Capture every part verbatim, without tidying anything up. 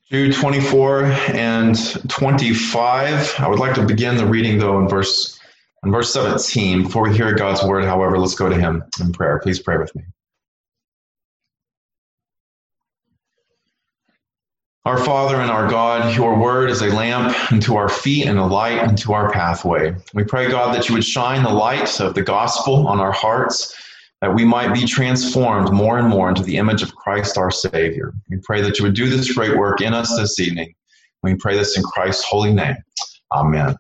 Jude twenty-four and twenty-five. I would like to begin the reading, though, in verse in verse seventeen. Before we hear God's word, however, let's go to him in prayer. Please pray with me. Our Father and our God, your word is a lamp unto our feet and a light unto our pathway. We pray, God, that you would shine the light of the gospel on our hearts, that we might be transformed more and more into the image of Christ our Savior. We pray that you would do this great work in us this evening. We pray this in Christ's holy name. Amen.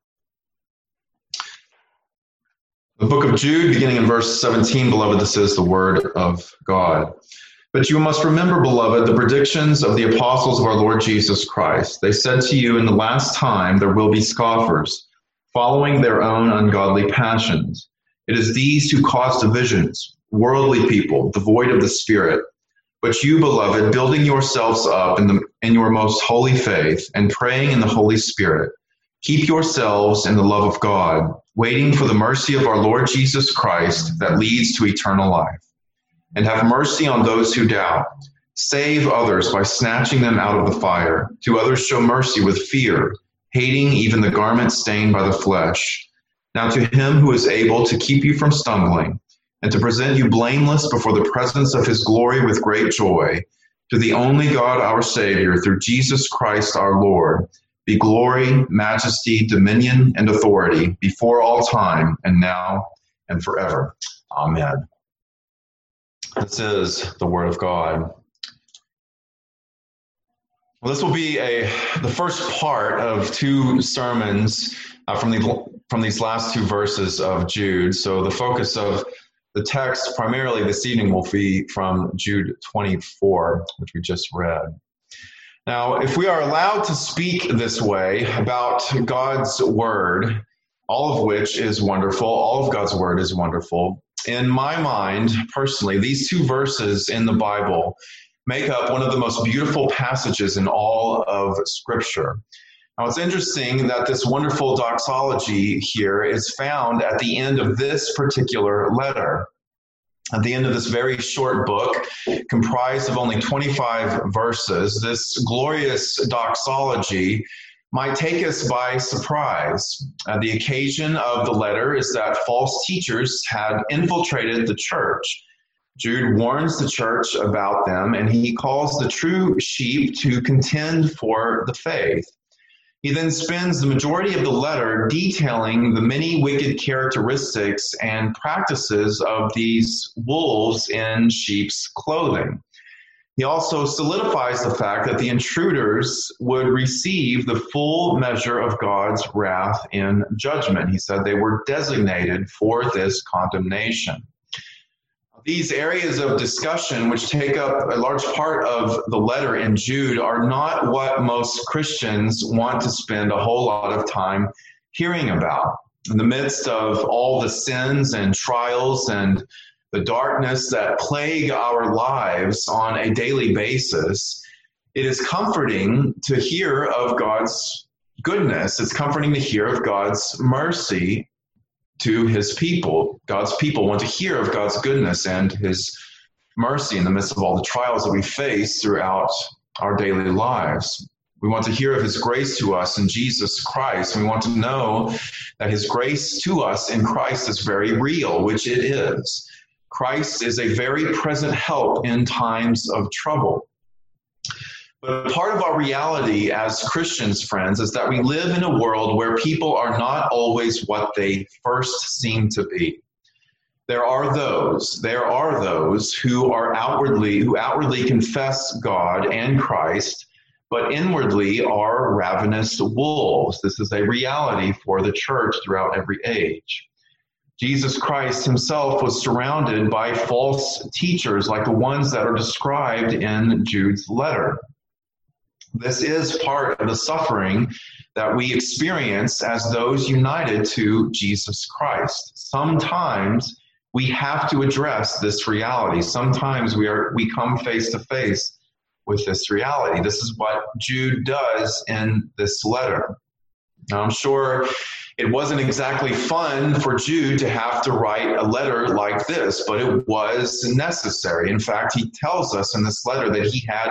The book of Jude, beginning in verse seventeen, beloved, this is the word of God. But you must remember, beloved, the predictions of the apostles of our Lord Jesus Christ. They said to you, in the last time there will be scoffers, following their own ungodly passions. It is these who cause divisions, worldly people, devoid of the Spirit. But you, beloved, building yourselves up in, the, in your most holy faith and praying in the Holy Spirit, keep yourselves in the love of God, waiting for the mercy of our Lord Jesus Christ that leads to eternal life. And have mercy on those who doubt. Save others by snatching them out of the fire. To others show mercy with fear, hating even the garment stained by the flesh. Now to him who is able to keep you from stumbling, and to present you blameless before the presence of his glory with great joy, to the only God our Savior, through Jesus Christ our Lord, be glory, majesty, dominion, and authority before all time, and now and forever. Amen. This is the word of God. Well, this will be a the first part of two sermons uh, from the from these last two verses of Jude. So the focus of the text primarily this evening will be from Jude twenty-four, which we just read. Now, if we are allowed to speak this way about God's word, all of which is wonderful, all of God's word is wonderful, in my mind, personally, these two verses in the Bible make up one of the most beautiful passages in all of Scripture. Now, it's interesting that this wonderful doxology here is found at the end of this particular letter. At the end of this very short book, comprised of only twenty-five verses, this glorious doxology might take us by surprise. Uh, the occasion of the letter is that false teachers had infiltrated the church. Jude warns the church about them, and he calls the true sheep to contend for the faith. He then spends the majority of the letter detailing the many wicked characteristics and practices of these wolves in sheep's clothing. He also solidifies the fact that the intruders would receive the full measure of God's wrath in judgment. He said they were designated for this condemnation. These areas of discussion, which take up a large part of the letter in Jude, are not what most Christians want to spend a whole lot of time hearing about. In the midst of all the sins and trials and the darkness that plague our lives on a daily basis, it is comforting to hear of God's goodness. It's comforting to hear of God's mercy to his people. God's people want to hear of God's goodness and his mercy in the midst of all the trials that we face throughout our daily lives. We want to hear of his grace to us in Jesus Christ. We want to know that his grace to us in Christ is very real, which it is. Christ is a very present help in times of trouble. But part of our reality as Christians, friends, is that we live in a world where people are not always what they first seem to be. There are those, there are those who are outwardly, who outwardly confess God and Christ, but inwardly are ravenous wolves. This is a reality for the church throughout every age. Jesus Christ himself was surrounded by false teachers like the ones that are described in Jude's letter. This is part of the suffering that we experience as those united to Jesus Christ. Sometimes we have to address this reality. Sometimes we are we come face to face with this reality. This is what Jude does in this letter. Now, I'm sure it wasn't exactly fun for Jude to have to write a letter like this, but it was necessary. In fact, he tells us in this letter that he had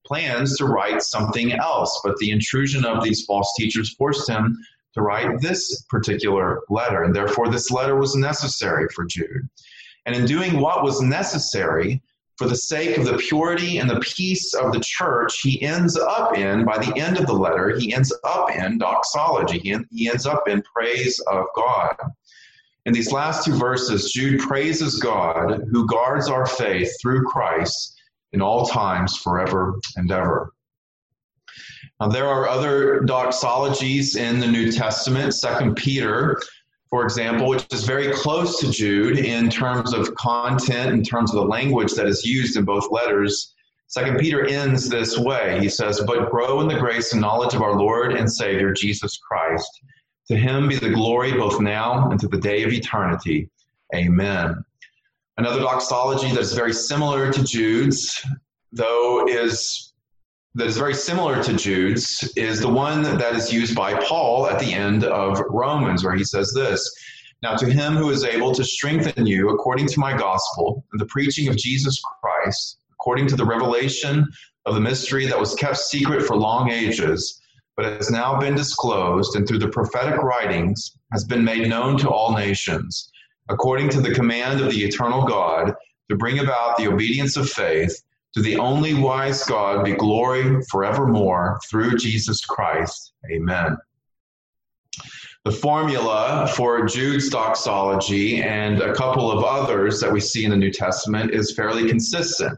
plans to write something else, but the intrusion of these false teachers forced him to write this particular letter, and therefore this letter was necessary for Jude. And in doing what was necessary, for the sake of the purity and the peace of the church, he ends up in, by the end of the letter, he ends up in doxology. He, he ends up in praise of God. In these last two verses, Jude praises God who guards our faith through Christ in all times, forever and ever. Now, there are other doxologies in the New Testament. Second Peter, for example, which is very close to Jude in terms of content, in terms of the language that is used in both letters. Second Peter ends this way. He says, "But grow in the grace and knowledge of our Lord and Savior, Jesus Christ. To him be the glory both now and to the day of eternity. Amen." Another doxology that is very similar to Jude's, though is that is very similar to Jude's, is the one that is used by Paul at the end of Romans, where he says this: "Now to him who is able to strengthen you according to my gospel and the preaching of Jesus Christ, according to the revelation of the mystery that was kept secret for long ages, but has now been disclosed, and through the prophetic writings has been made known to all nations, according to the command of the eternal God, to bring about the obedience of faith, to the only wise God be glory forevermore through Jesus Christ. Amen." The formula for Jude's doxology and a couple of others that we see in the New Testament is fairly consistent.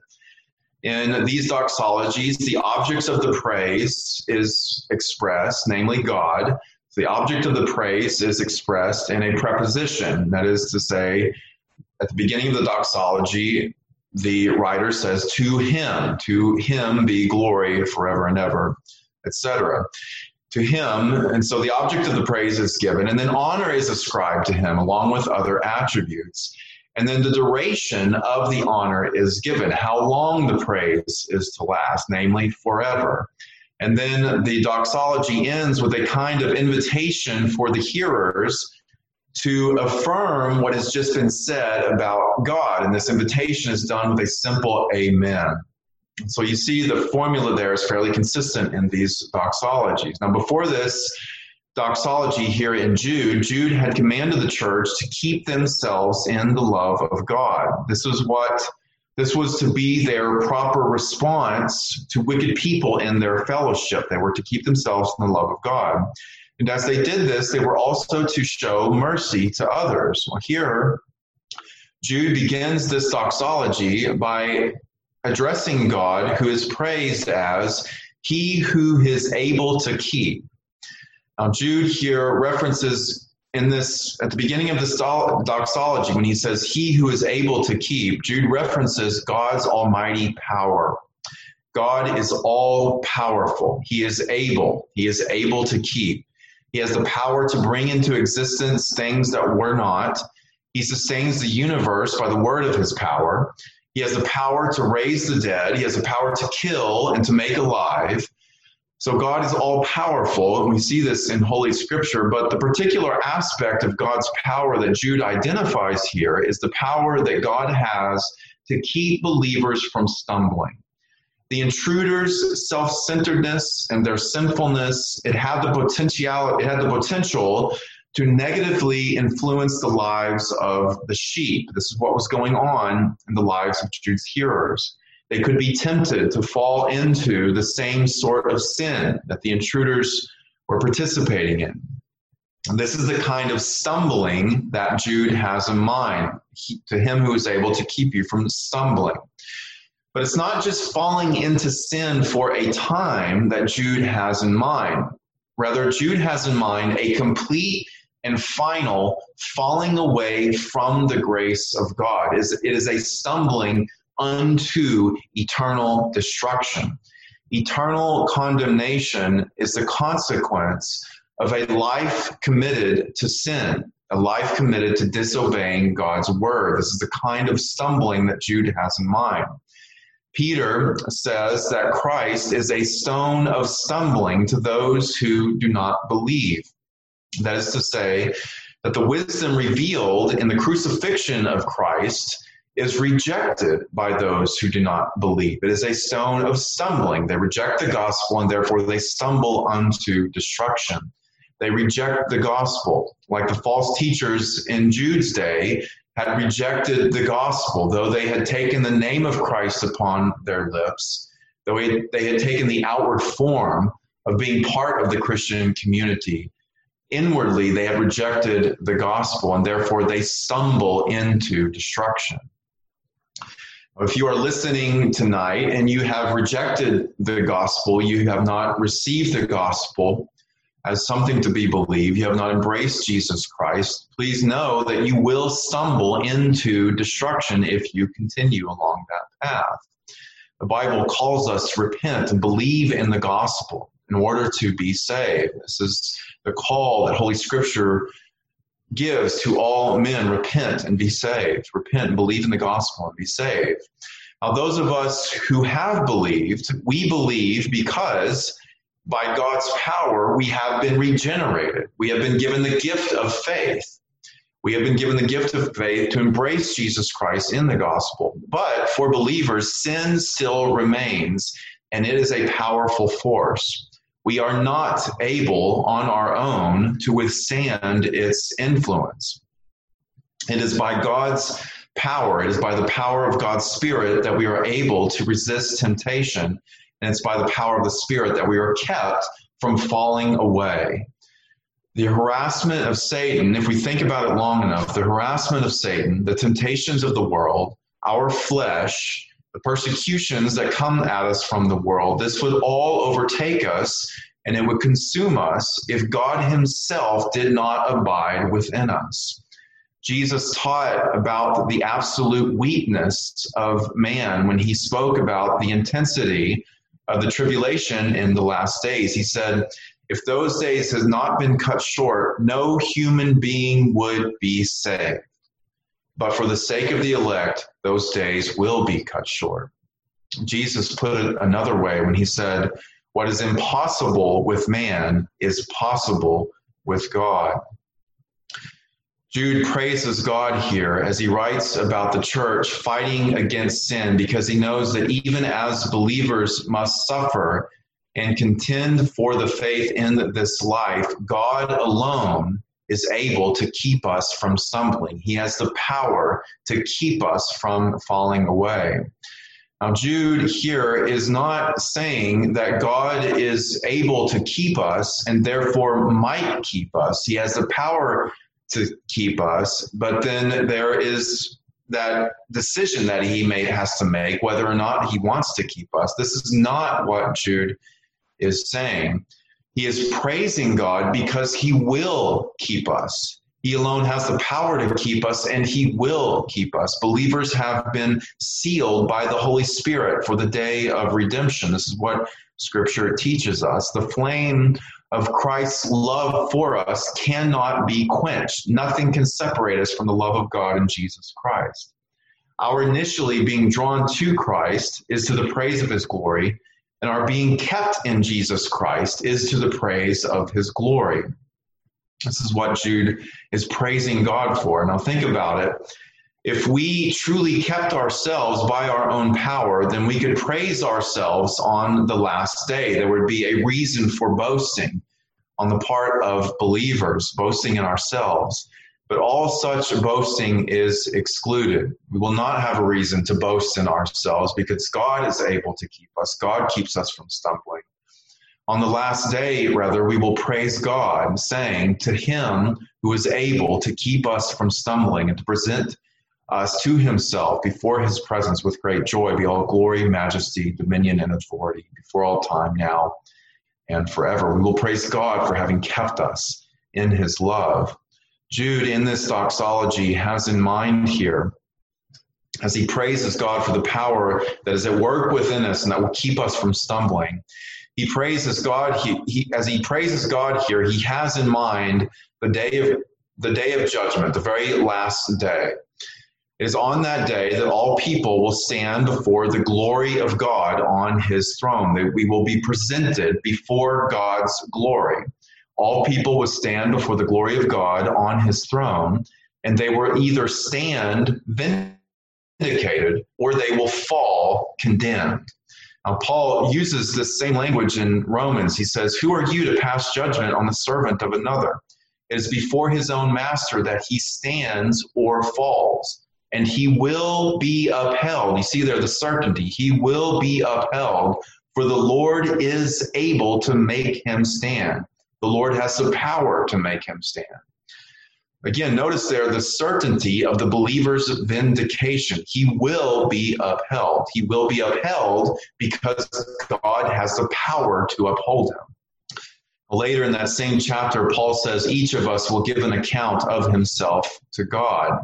In these doxologies, the object of the praise is expressed, namely God. The object of the praise is expressed in a preposition. That is to say, at the beginning of the doxology, the writer says, "To him, to him be glory forever and ever," et cetera. To him, and so the object of the praise is given, and then honor is ascribed to him along with other attributes. And then the duration of the honor is given, how long the praise is to last, namely forever. And then the doxology ends with a kind of invitation for the hearers to affirm what has just been said about God. And this invitation is done with a simple amen. So you see the formula there is fairly consistent in these doxologies. Now, before this doxology here in Jude, Jude had commanded the church to keep themselves in the love of God. This was what this was to be their proper response to wicked people in their fellowship. They were to keep themselves in the love of God. And as they did this, they were also to show mercy to others. Well, here, Jude begins this doxology by addressing God, who is praised as he who is able to keep. Now, Jude here references in this, at the beginning of this doxology, when he says he who is able to keep, Jude references God's almighty power. God is all powerful. He is able. He is able to keep. He has the power to bring into existence things that were not. He sustains the universe by the word of his power. He has the power to raise the dead. He has the power to kill and to make alive. So God is all powerful, and we see this in Holy Scripture, but the particular aspect of God's power that Jude identifies here is the power that God has to keep believers from stumbling. The intruders' self-centeredness and their sinfulness, it had the potential, it had the potential to negatively influence the lives of the sheep. This is what was going on in the lives of Jude's hearers. They could be tempted to fall into the same sort of sin that the intruders were participating in. And this is the kind of stumbling that Jude has in mind, he, to him who is able to keep you from stumbling. But it's not just falling into sin for a time that Jude has in mind. Rather, Jude has in mind a complete and final falling away from the grace of God. It is a stumbling unto eternal destruction. Eternal condemnation is the consequence of a life committed to sin, a life committed to disobeying God's word. This is the kind of stumbling that Jude has in mind. Peter says that Christ is a stone of stumbling to those who do not believe. That is to say, that the wisdom revealed in the crucifixion of Christ is rejected by those who do not believe. It is a stone of stumbling. They reject the gospel, and therefore they stumble unto destruction. They reject the gospel, like the false teachers in Jude's day had rejected the gospel, though they had taken the name of Christ upon their lips, though they had taken the outward form of being part of the Christian community. Inwardly, they have rejected the gospel, and therefore they stumble into destruction. If you are listening tonight and you have rejected the gospel, you have not received the gospel as something to be believed, you have not embraced Jesus Christ, please know that you will stumble into destruction if you continue along that path. The Bible calls us to repent and believe in the gospel in order to be saved. This is the call that Holy Scripture gives to all men: repent and be saved. Repent and believe in the gospel and be saved. Now, those of us who have believed, we believe because by God's power we have been regenerated. We have been given the gift of faith. We have been given the gift of faith to embrace Jesus Christ in the gospel. But for believers, sin still remains, and it is a powerful force. We are not able on our own to withstand its influence. It is by God's power, it is by the power of God's Spirit that we are able to resist temptation, and it's by the power of the Spirit that we are kept from falling away. The harassment of Satan, if we think about it long enough, the harassment of Satan, the temptations of the world, our flesh, the persecutions that come at us from the world, this would all overtake us, and it would consume us if God himself did not abide within us. Jesus taught about the absolute weakness of man when he spoke about the intensity of the tribulation in the last days. He said, if those days had not been cut short, no human being would be saved. But for the sake of the elect, those days will be cut short. Jesus put it another way when he said, what is impossible with man is possible with God. Jude praises God here as he writes about the church fighting against sin, because he knows that even as believers must suffer and contend for the faith in this life, God alone is able to keep us from stumbling. He has the power to keep us from falling away. Now, Jude here is not saying that God is able to keep us and therefore might keep us. He has the power to keep us, but then there is that decision that he may has to make whether or not he wants to keep us. This is not what Jude is saying. He is praising God because he will keep us. He alone has the power to keep us, and he will keep us. Believers have been sealed by the Holy Spirit for the day of redemption. This is what Scripture teaches us. The flame of Christ's love for us cannot be quenched. Nothing can separate us from the love of God in Jesus Christ. Our initially being drawn to Christ is to the praise of his glory, and our being kept in Jesus Christ is to the praise of his glory. This is what Jude is praising God for. Now think about it. If we truly kept ourselves by our own power, then we could praise ourselves on the last day. There would be a reason for boasting on the part of believers, boasting in ourselves. But all such boasting is excluded. We will not have a reason to boast in ourselves because God is able to keep us. God keeps us from stumbling. On the last day, rather, we will praise God, saying, to him who is able to keep us from stumbling and to present us to himself before his presence with great joy, be all glory, majesty, dominion, and authority before all time, now and forever. We will praise God for having kept us in his love. Jude, in this doxology, has in mind here, as he praises God for the power that is at work within us and that will keep us from stumbling, he praises God. He, he, as he praises God here, he has in mind the day of the day of judgment, the very last day. It is on that day that all people will stand before the glory of God on his throne. That we will be presented before God's glory. All people will stand before the glory of God on his throne, and they will either stand vindicated vindicated, or they will fall condemned. Now, Paul uses this same language in Romans. He says, who are you to pass judgment on the servant of another? It is before his own master that he stands or falls, and he will be upheld. You see there the certainty. He will be upheld, for the Lord is able to make him stand. The Lord has the power to make him stand. Again, notice there the certainty of the believer's vindication. He will be upheld. He will be upheld because God has the power to uphold him. Later in that same chapter, Paul says each of us will give an account of himself to God.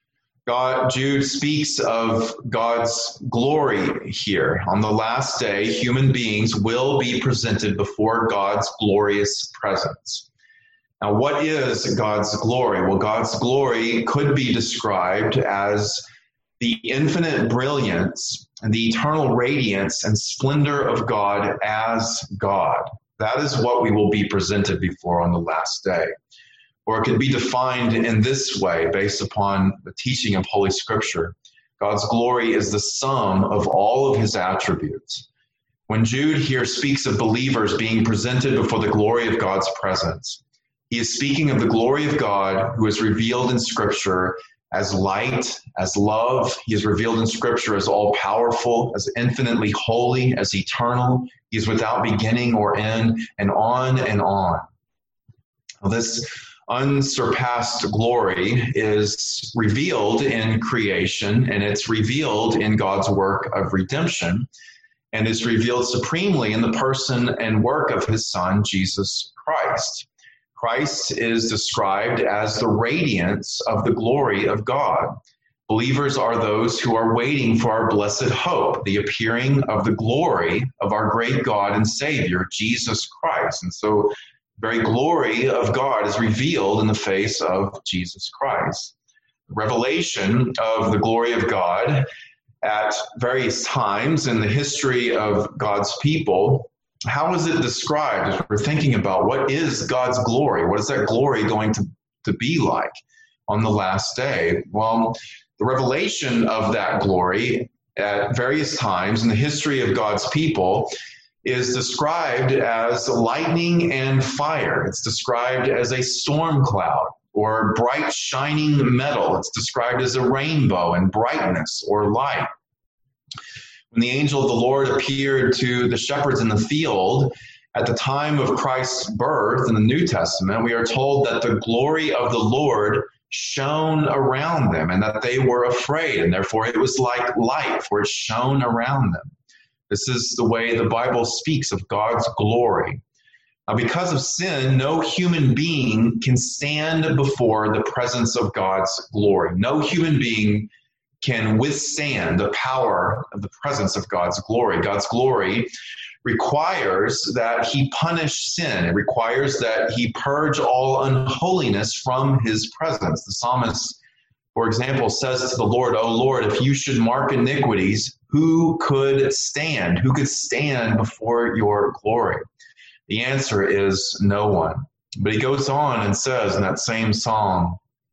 God, Jude speaks of God's glory here. On the last day, human beings will be presented before God's glorious presence. Now, what is God's glory? Well, God's glory could be described as the infinite brilliance and the eternal radiance and splendor of God as God. That is what we will be presented before on the last day. Or it could be defined in this way based upon the teaching of Holy Scripture. God's glory is the sum of all of his attributes. When Jude here speaks of believers being presented before the glory of God's presence, he is speaking of the glory of God who is revealed in Scripture as light, as love. He is revealed in Scripture as all-powerful, as infinitely holy, as eternal. He is without beginning or end, and on and on. Now, this unsurpassed glory is revealed in creation, and it's revealed in God's work of redemption, and is revealed supremely in the person and work of his Son, Jesus Christ. Christ is described as the radiance of the glory of God. Believers are those who are waiting for our blessed hope, the appearing of the glory of our great God and Savior, Jesus Christ. And so the very glory of God is revealed in the face of Jesus Christ. Revelation of the glory of God at various times in the history of God's people. How is it described as we're thinking about what is God's glory? What is that glory going to, to be like on the last day? Well, the revelation of that glory at various times in the history of God's people is described as lightning and fire. It's described as a storm cloud or bright shining metal. It's described as a rainbow and brightness or light. When the angel of the Lord appeared to the shepherds in the field at the time of Christ's birth in the New Testament, we are told that the glory of the Lord shone around them and that they were afraid, and therefore it was like light, for it shone around them. This is the way the Bible speaks of God's glory. Now, because of sin, no human being can stand before the presence of God's glory. No human being can withstand the power of the presence of God's glory. God's glory requires that he punish sin. It requires that he purge all unholiness from his presence. The psalmist, for example, says to the Lord, "O Lord, if you should mark iniquities, who could stand? Who could stand before your glory?" The answer is no one. But he goes on and says in that same psalm,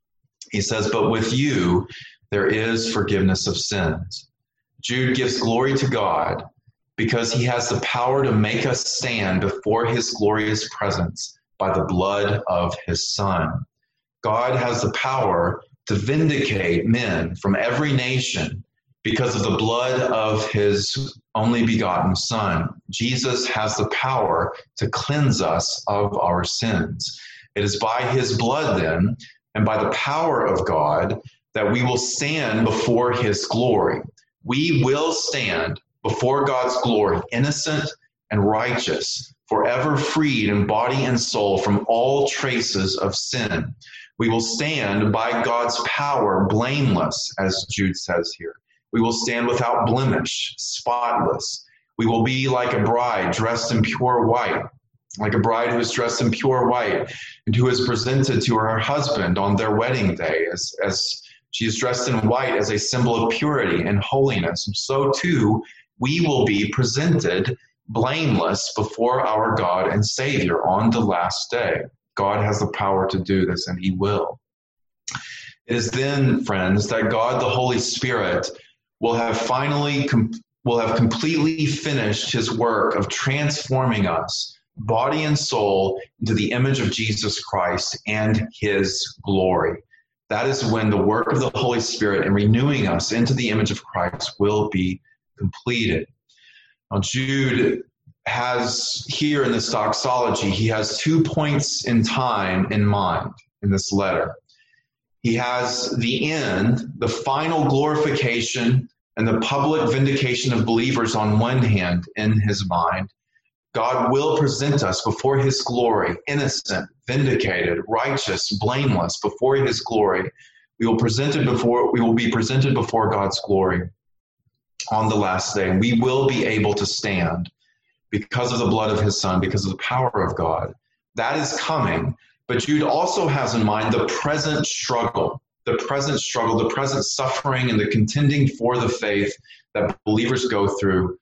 he says, "But with you, there is forgiveness of sins." Jude gives glory to God because he has the power to make us stand before his glorious presence by the blood of his Son. God has the power to vindicate men from every nation because of the blood of his only begotten Son. Jesus has the power to cleanse us of our sins. It is by his blood then, and by the power of God, that we will stand before his glory. We will stand before God's glory, innocent and righteous, forever freed in body and soul from all traces of sin. We will stand by God's power, blameless, as Jude says here. We will stand without blemish, spotless. We will be like a bride dressed in pure white, like a bride who is dressed in pure white and who is presented to her husband on their wedding day as, as she is dressed in white as a symbol of purity and holiness. And so too, we will be presented blameless before our God and Savior on the last day. God has the power to do this, and he will. It is then, friends, that God the Holy Spirit will have finally, com- will have completely finished his work of transforming us, body and soul, into the image of Jesus Christ and his glory. That is when the work of the Holy Spirit in renewing us into the image of Christ will be completed. Now, Jude has here in this doxology, he has two points in time in mind in this letter. He has the end, the final glorification and the public vindication of believers on one hand in his mind. God will present us before his glory, innocent, vindicated, righteous, blameless, before his glory. We will presented before we will be presented before God's glory on the last day, and we will be able to stand because of the blood of his Son, because of the power of God. That is coming. But Jude also has in mind the present struggle, the present struggle, the present suffering, and the contending for the faith that believers go through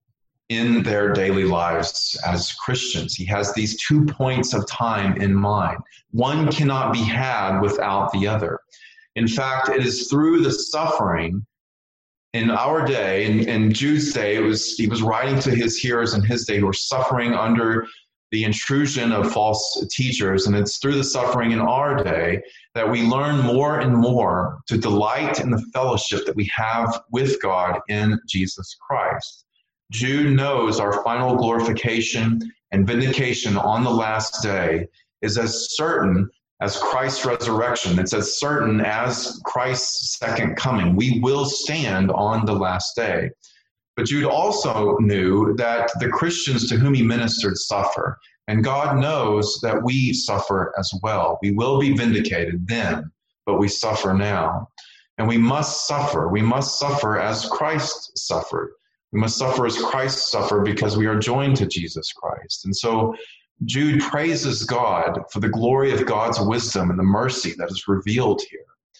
in their daily lives as Christians. He has these two points of time in mind. One cannot be had without the other. In fact, it is through the suffering in our day, in, in Jude's day, it was he was writing to his hearers in his day who were suffering under the intrusion of false teachers, and it's through the suffering in our day that we learn more and more to delight in the fellowship that we have with God in Jesus Christ. Jude knows our final glorification and vindication on the last day is as certain as Christ's resurrection. It's as certain as Christ's second coming. We will stand on the last day. But Jude also knew that the Christians to whom he ministered suffer, and God knows that we suffer as well. We will be vindicated then, but we suffer now. And we must suffer. We must suffer as Christ suffered. We must suffer as Christ suffered because we are joined to Jesus Christ. And so Jude praises God for the glory of God's wisdom and the mercy that is revealed here.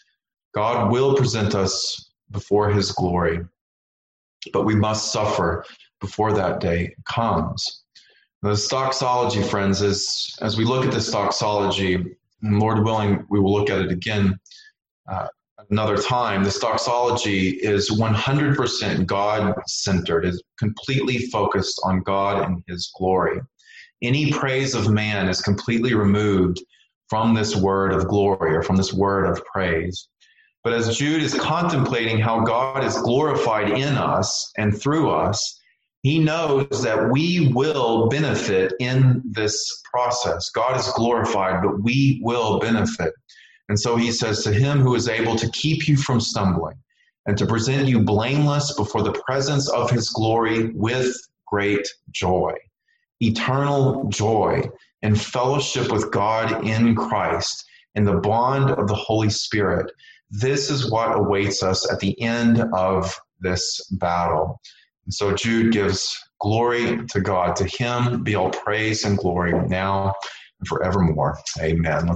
God will present us before his glory, but we must suffer before that day comes. This doxology, friends, is, as we look at this doxology, and Lord willing, we will look at it again uh, another time. This doxology is one hundred percent God-centered, is completely focused on God and his glory. Any praise of man is completely removed from this word of glory or from this word of praise. But as Jude is contemplating how God is glorified in us and through us, he knows that we will benefit in this process. God is glorified, but we will benefit. And so he says, to him who is able to keep you from stumbling and to present you blameless before the presence of his glory with great joy. Eternal joy and fellowship with God in Christ in the bond of the Holy Spirit. This is what awaits us at the end of this battle. And so Jude gives glory to God. To him be all praise and glory now and forevermore. Amen.